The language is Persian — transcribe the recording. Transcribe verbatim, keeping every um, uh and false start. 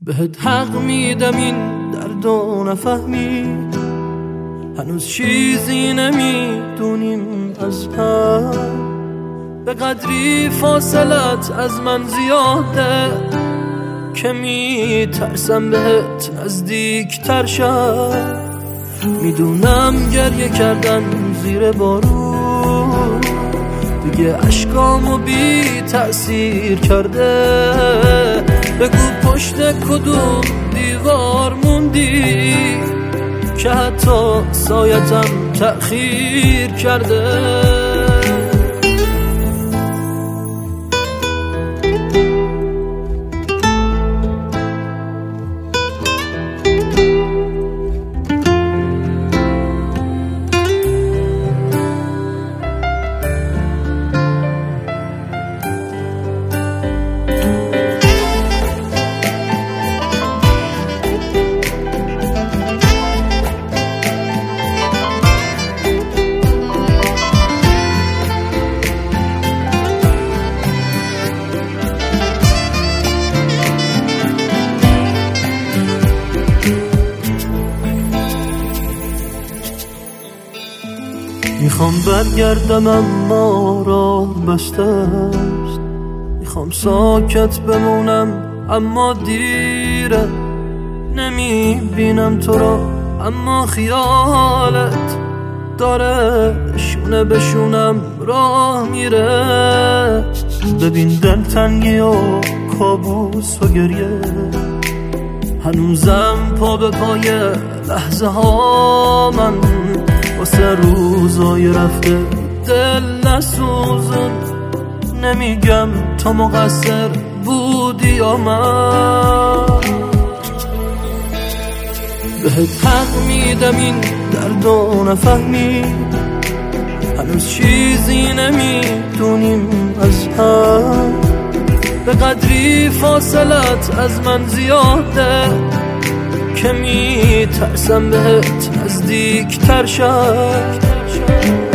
بهت حق میدم این دردو نفهمی، هنوز چیزی نمیدونیم از هم، به قدری فاصلت از من زیاده که میترسم بهت نزدیک تر شم. میدونم گریه کردن زیر بارون دیگه اشکامو بی تأثیر کرده، بگو پشت کدوم دیوار موندی که حتی سایتم تأخیر کرده. میخوام برگردم اما راه بسته است، میخوام ساکت بمونم اما دیره، نمیبینم تو را اما خیالت داره شونه بشونم راه میره. ببین دلتنگی و کابوس و گریه، هنوزم پا به پای لحظه ها من واسه روزای رفته دل نسوزون. نمیگم تو مقصر بودی یا من، بهت حق میدم این دردو نفهمی، هنوز چیزی نمیدونیم از هم، به قدری فاصلت از من زیاده که میترسم بهت نزدیک تر شم.